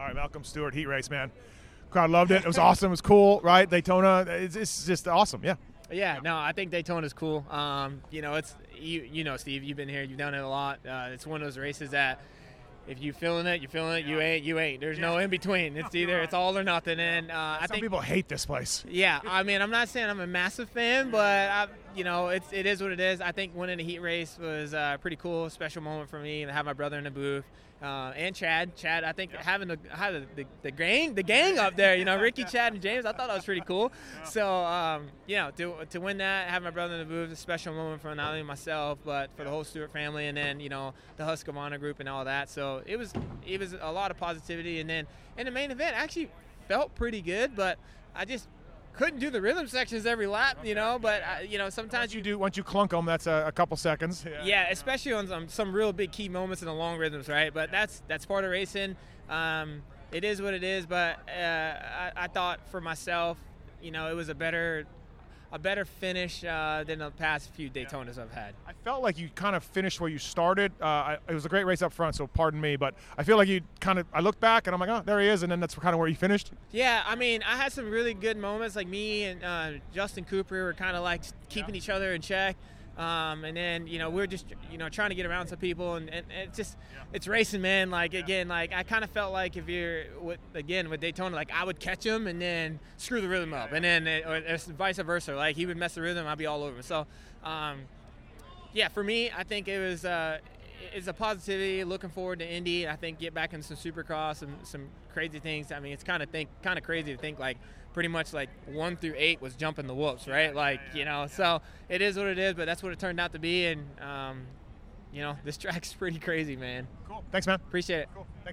All right, Malcolm Stewart, heat race, man. Crowd loved it. It was awesome. It was cool, right? Daytona, it's just awesome, yeah. Yeah, no, I think Daytona's cool. It's Steve, you've been here, you've done it a lot. It's one of those races that if you feeling it, you're feeling it. You ain't. There's no in between. It's all or nothing. And I think people hate this place. Yeah, I mean, I'm not saying I'm a massive fan, but it is what it is. I think winning a heat race was pretty cool, special moment for me to have my brother in the booth. And Chad, I think having the gang up there, Ricky, Chad, and James, I thought that was pretty cool. So, to win that, have my brother in the booth, a special moment for not only myself, but for the whole Stewart family, and then, the Husqvarna group and all that. So it was a lot of positivity. And then in the main event, actually felt pretty good, but I just couldn't do the rhythm sections every lap, but sometimes once you clunk them, that's a couple seconds. Yeah, especially on some real big key moments in the long rhythms, right? But that's part of racing. It is what it is, but I thought for myself, it was a better finish than the past few Daytonas I've had. I felt like you kind of finished where you started. It was a great race up front, so pardon me, but I feel like I looked back and I'm like, oh, there he is, and then that's kind of where you finished. Yeah, I mean, I had some really good moments, like me and Justin Cooper were kind of like keeping each other in check. And then, we're just, trying to get around some people, and it's just, it's racing, man. Like, again, I kind of felt like if you're, with Daytona, like, I would catch him and then screw the rhythm up. And then or vice versa. Like, he would mess the rhythm, I'd be all over. So, for me, I think it was, it's a positivity, looking forward to Indy. I think get back into some Supercross and some crazy things. I mean, it's kind of crazy to think, like, pretty much like 1 through 8 was jumping the whoops, right? So it is what it is, but that's what it turned out to be. And, this track's pretty crazy, man. Cool. Thanks, man. Appreciate it. Cool. Thanks.